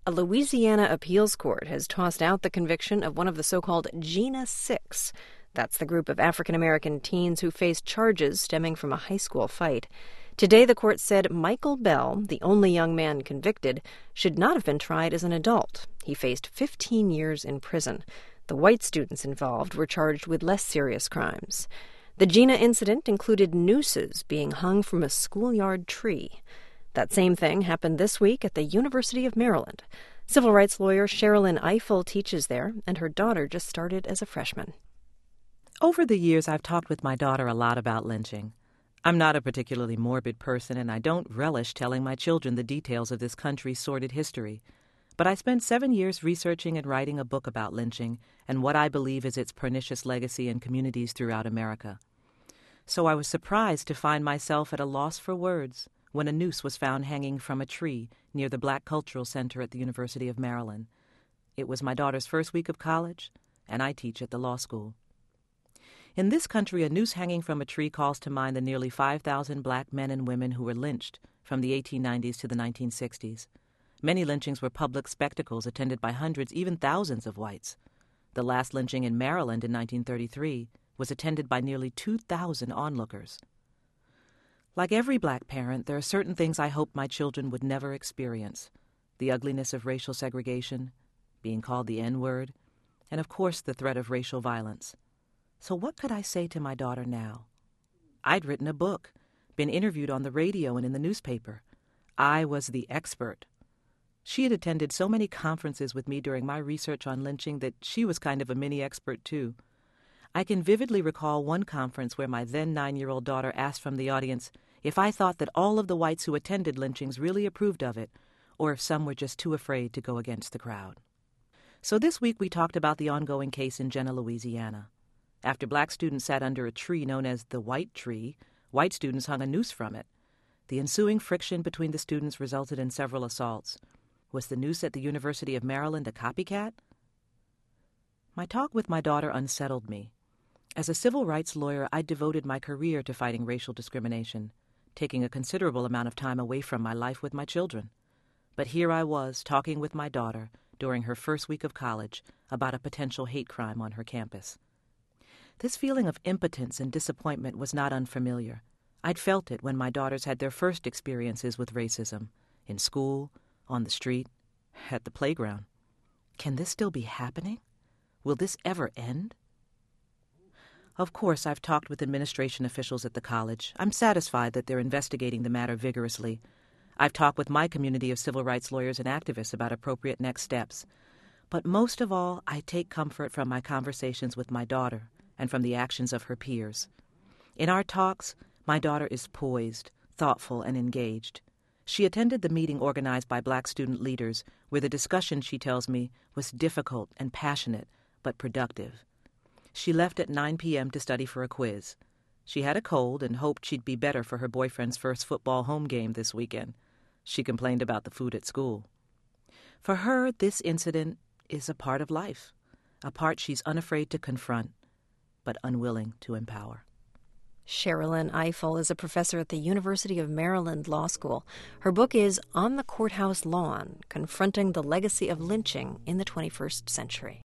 A Louisiana appeals court has tossed out the conviction of one of the so-called Jena Six. That's the group of African-American teens who faced charges stemming from a high school fight. Today, the court said Michael Bell, the only young man convicted, should not have been tried as an adult. He faced 15 years in prison. The white students involved were charged with less serious crimes. The Jena incident included nooses being hung from a schoolyard tree. That same thing happened this week at the University of Maryland. Civil rights lawyer Sherrilyn Ifill teaches there, and her daughter just started as a freshman. Over the years, I've talked with my daughter a lot about lynching. I'm not a particularly morbid person, and I don't relish telling my children the details of this country's sordid history. But I spent 7 years researching and writing a book about lynching and what I believe is its pernicious legacy in communities throughout America. So I was surprised to find myself at a loss for words when a noose was found hanging from a tree near the Black Cultural Center at the University of Maryland. It was my daughter's first week of college, and I teach at the law school. In this country, a noose hanging from a tree calls to mind the nearly 5,000 black men and women who were lynched from the 1890s to the 1960s. Many lynchings were public spectacles attended by hundreds, even thousands of whites. The last lynching in Maryland in 1933 was attended by nearly 2,000 onlookers. Like every black parent, there are certain things I hope my children would never experience. The ugliness of racial segregation, being called the N-word, and of course the threat of racial violence. So what could I say to my daughter now? I'd written a book, been interviewed on the radio and in the newspaper. I was the expert. She had attended so many conferences with me during my research on lynching that she was kind of a mini expert too. I can vividly recall one conference where my then 9-year-old daughter asked from the audience if I thought that all of the whites who attended lynchings really approved of it, or if some were just too afraid to go against the crowd. So this week we talked about the ongoing case in Jena, Louisiana. After black students sat under a tree known as the White Tree, white students hung a noose from it. The ensuing friction between the students resulted in several assaults. Was the noose at the University of Maryland a copycat? My talk with my daughter unsettled me. As a civil rights lawyer, I devoted my career to fighting racial discrimination, taking a considerable amount of time away from my life with my children. But here I was, talking with my daughter during her first week of college about a potential hate crime on her campus. This feeling of impotence and disappointment was not unfamiliar. I'd felt it when my daughters had their first experiences with racism, in school, on the street, at the playground. Can this still be happening? Will this ever end? Of course, I've talked with administration officials at the college. I'm satisfied that they're investigating the matter vigorously. I've talked with my community of civil rights lawyers and activists about appropriate next steps. But most of all, I take comfort from my conversations with my daughter and from the actions of her peers. In our talks, my daughter is poised, thoughtful, and engaged. She attended the meeting organized by black student leaders, where the discussion, she tells me, was difficult and passionate, but productive. She left at 9 p.m. to study for a quiz. She had a cold and hoped she'd be better for her boyfriend's first football home game this weekend. She complained about the food at school. For her, this incident is a part of life, a part she's unafraid to confront, but unwilling to empower. Sherrilyn Ifill is a professor at the University of Maryland Law School. Her book is On the Courthouse Lawn, Confronting the Legacy of Lynching in the 21st Century.